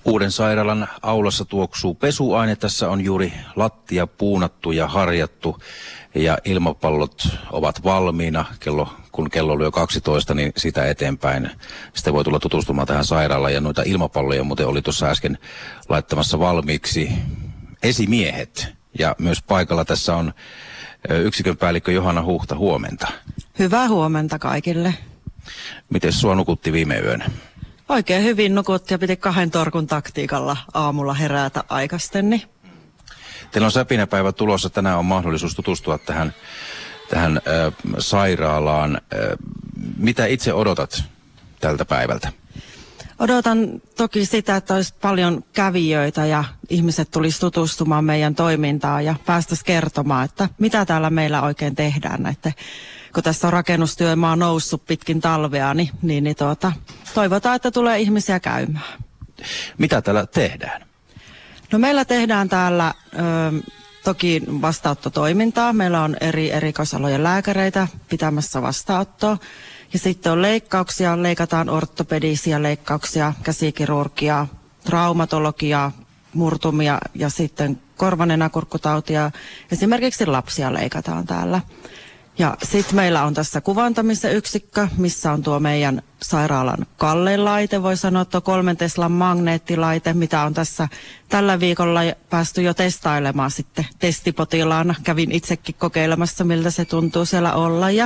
Uuden sairaalan aulassa tuoksuu pesuaine. Tässä on juuri lattia puunattu ja harjattu ja ilmapallot ovat valmiina. Kun kello oli jo 12, niin sitä eteenpäin sitten voi tulla tutustumaan tähän sairaalaan. Ja noita ilmapalloja muuten oli tuossa äsken laittamassa valmiiksi esimiehet. Ja myös paikalla tässä on yksikön päällikkö Johanna Huhta. Huomenta. Hyvää huomenta kaikille. Miten sua nukutti viime yönä? Oikein hyvin nukutti ja piti 2 torkun taktiikalla aamulla herätä aikaisteni. Teillä on säpinäpäivä tulossa. Tänään on mahdollisuus tutustua tähän sairaalaan. Mitä itse odotat tältä päivältä? Odotan toki sitä, että olisi paljon kävijöitä ja ihmiset tulisi tutustumaan meidän toimintaan ja päästäisiin kertomaan, että mitä täällä meillä oikein tehdään. Kun tässä on rakennustyömaa noussut pitkin talvea, niin toivotaan, että tulee ihmisiä käymään. Mitä täällä tehdään? No meillä tehdään täällä toki vastaanottotoimintaa. Meillä on eri erikoisalojen lääkäreitä pitämässä vastaanottoa. Ja sitten on leikkauksia, leikataan ortopedisia leikkauksia, käsikirurgiaa, traumatologiaa, murtumia ja sitten korvanenäkurkkutautia. Esimerkiksi lapsia leikataan täällä. Ja sitten meillä on tässä kuvantamisen yksikkö, missä on tuo meidän sairaalan kallein laite, voi sanoa tuo 3 Teslan magneettilaite, mitä on tässä tällä viikolla päästy jo testailemaan sitten testipotilaana. Kävin itsekin kokeilemassa, miltä se tuntuu siellä olla. Ja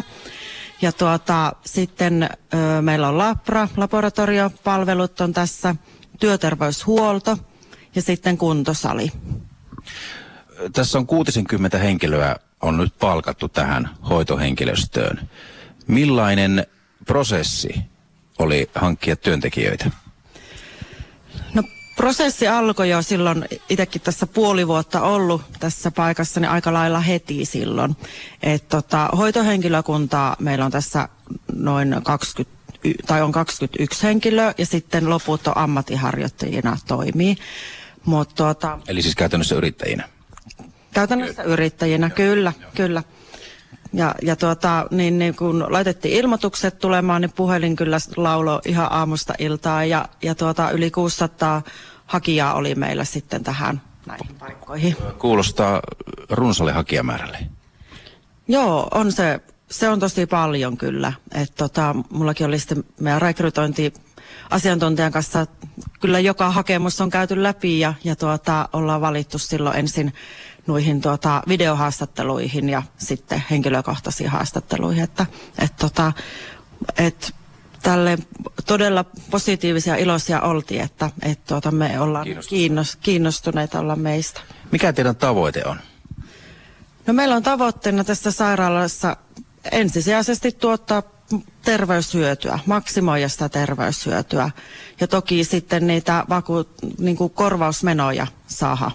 sitten meillä on laboratoriopalvelut on tässä, työterveyshuolto ja sitten kuntosali. Tässä on 60 henkilöä on nyt palkattu tähän hoitohenkilöstöön. Millainen prosessi oli hankkia työntekijöitä? No prosessi alkoi jo silloin, itsekin tässä puoli vuotta ollut tässä paikassa, niin aika lailla heti silloin. Hoitohenkilökuntaa meillä on tässä noin 21 henkilöä ja sitten loput on ammattiharjoittajina toimii. Eli siis käytännössä yrittäjinä? Käytännössä yrittäjinä, kyllä. Niin kun laitettiin ilmoitukset tulemaan, niin puhelin kyllä lauloi ihan aamusta iltaan ja yli 600 hakijaa oli meillä sitten tähän näihin paikkoihin. Kuulostaa runsalle hakijamäärälle. Joo, on se on tosi paljon kyllä. Mullakin oli sitten meidän rekrytointiasiantuntijan kanssa kyllä joka hakemus on käyty läpi ja ollaan valittu silloin ensin noihin videohaastatteluihin ja sitten henkilökohtaisiin haastatteluihin, että tälle todella positiivisia iloisia oltiin, että me ollaan kiinnostuneita olla meistä. Mikä teidän tavoite on? No meillä on tavoitteena tässä sairaalassa ensisijaisesti tuottaa terveyshyötyä, maksimoida sitä terveyshyötyä ja toki sitten niitä korvausmenoja saada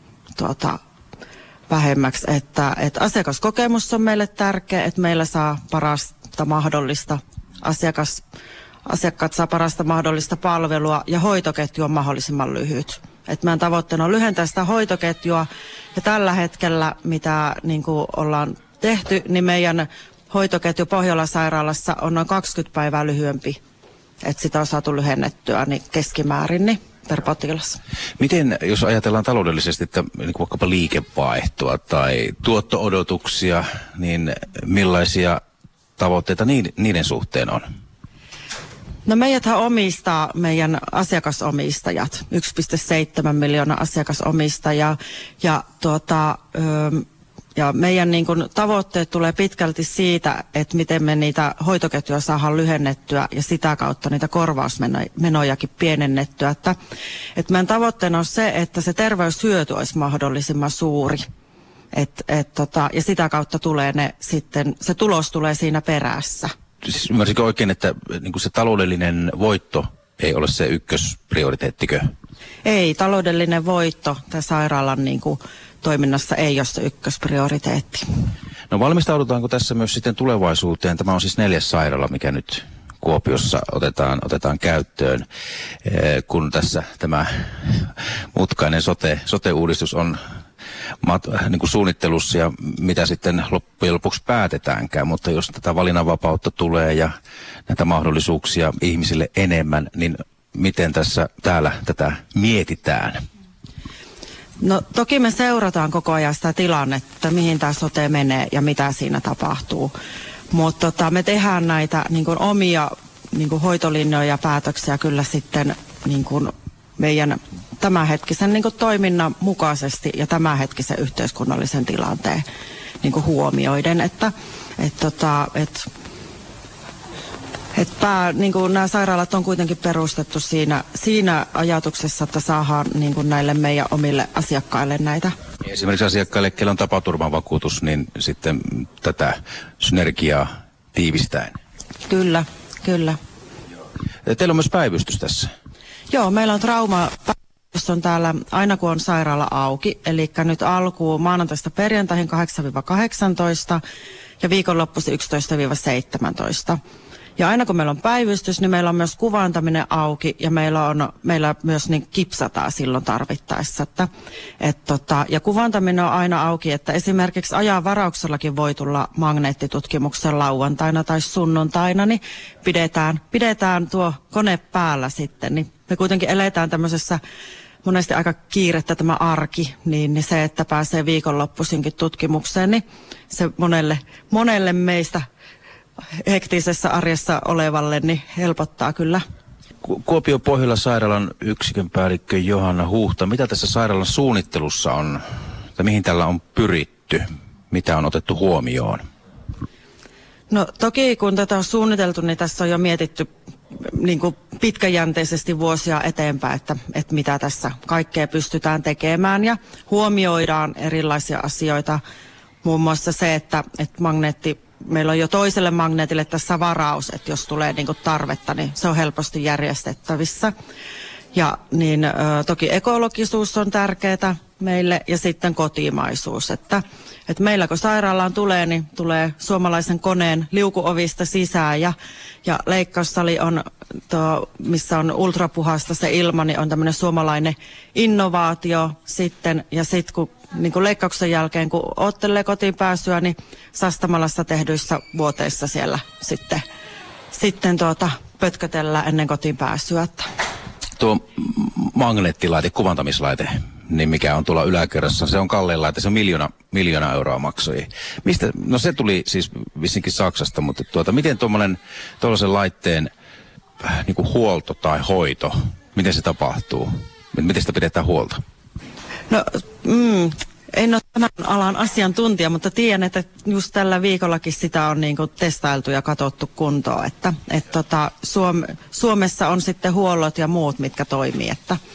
vähemmäksi, että asiakaskokemus on meille tärkeä, että meillä saa parasta mahdollista asiakkaat saa parasta mahdollista palvelua ja hoitoketju on mahdollisimman lyhyt. Että meidän tavoitteena on lyhentää sitä hoitoketjua ja tällä hetkellä, mitä ollaan tehty, niin meidän hoitoketju Pohjola-sairaalassa on noin 20 päivää lyhyempi, että sitä on saatu lyhennettyä niin keskimäärin per potilas. Miten, jos ajatellaan taloudellisesti, että vaikkapa liikevaihtoa tai tuotto-odotuksia, niin millaisia tavoitteita niiden suhteen on? No meidäthän omistaa meidän asiakasomistajat, 1,7 miljoonaa asiakasomistajaa ja meidän tavoitteet tulee pitkälti siitä, että miten me niitä hoitoketjuja saadaan lyhennettyä ja sitä kautta niitä korvausmenojakin pienennettyä. Että meidän tavoitteena on se, että se terveyshyöty olisi mahdollisimman suuri. Ja sitä kautta tulee se tulos tulee siinä perässä. Siis ymmärsikö oikein, että se taloudellinen voitto ei ole se ykkösprioriteettikö? Ei, taloudellinen voitto tämän sairaalan toiminnassa ei ole se ykkösprioriteetti. No valmistaudutaanko tässä myös sitten tulevaisuuteen? Tämä on siis 4. sairaala, mikä nyt Kuopiossa otetaan käyttöön, kun tässä tämä mutkainen sote-uudistus on suunnittelussa ja mitä sitten loppujen lopuksi päätetäänkään, mutta jos tätä valinnanvapautta tulee ja näitä mahdollisuuksia ihmisille enemmän, niin miten täällä tätä mietitään? No toki me seurataan koko ajan sitä tilannetta, mihin tämä sote menee ja mitä siinä tapahtuu. Mutta me tehdään näitä niin kuin omia niin kuin hoitolinjoja ja päätöksiä kyllä sitten niin kuin meidän tämänhetkisen niin kuin toiminnan mukaisesti ja tämänhetkisen yhteiskunnallisen tilanteen niin kuin huomioiden, että niin kuin nämä sairaalat on kuitenkin perustettu siinä ajatuksessa, että saadaan niin kuin näille meidän omille asiakkaille näitä. Esimerkiksi asiakkaille, joilla on tapaturmavakuutus, niin sitten tätä synergiaa tiivistäen. Kyllä. Teillä on myös päivystys tässä. Joo, meillä on traumapäivystys on täällä aina kun on sairaala auki, eli nyt alkuun maanantaista perjantaihin 8-18 ja viikonloppuisin 11-17. Ja aina kun meillä on päivystys, niin meillä on myös kuvantaminen auki ja meillä myös niin kipsataan silloin tarvittaessa. Ja kuvantaminen on aina auki, että esimerkiksi ajan varauksellakin voi tulla magneettitutkimuksen lauantaina tai sunnuntaina, niin pidetään tuo kone päällä sitten. Niin me kuitenkin eletään tämmöisessä monesti aika kiirettä tämä arki, niin se, että pääsee viikonloppuisinkin tutkimukseen, niin se monelle meistä hektisessä arjessa olevalle, niin helpottaa kyllä. Kuopion Pohjola-sairaalan yksikön päällikkö Johanna Huhta, mitä tässä sairaalan suunnittelussa on, tai mihin tällä on pyritty, mitä on otettu huomioon? No toki kun tätä on suunniteltu, niin tässä on jo mietitty niin kuin pitkäjänteisesti vuosia eteenpäin, että mitä tässä kaikkea pystytään tekemään ja huomioidaan erilaisia asioita, muun muassa se, että meillä on jo toiselle magneetille tässä varaus, että jos tulee niin kuin tarvetta, niin se on helposti järjestettävissä. Ja niin toki ekologisuus on tärkeää meille ja sitten kotimaisuus, että meillä kun sairaalaan tulee, niin tulee suomalaisen koneen liukuovista sisään ja leikkaussali on, missä on ultrapuhasta se ilma, niin on tämmöinen suomalainen innovaatio sitten. Ja sitten kun niin kuin leikkauksen jälkeen, kun oottelee kotiin pääsyä, niin Sastamalassa tehdyissä vuoteissa siellä sitten pötkötellään ennen kotiin pääsyä. Tuo magneettilaite, kuvantamislaite, niin mikä on tuolla yläkerrassa, se on kallein laite, se on miljoona euroa maksoi. Mistä? No se tuli siis vissinkin Saksasta, mutta miten tuollaisen laitteen niin kuin huolto tai hoito, miten se tapahtuu? Miten sitä pidetään huolta? No, en ole tämän alan asiantuntija, mutta tiedän, että just tällä viikollakin sitä on niin kuin testailtu ja katsottu kuntoon, että Suomessa on sitten huollot ja muut, mitkä toimii, että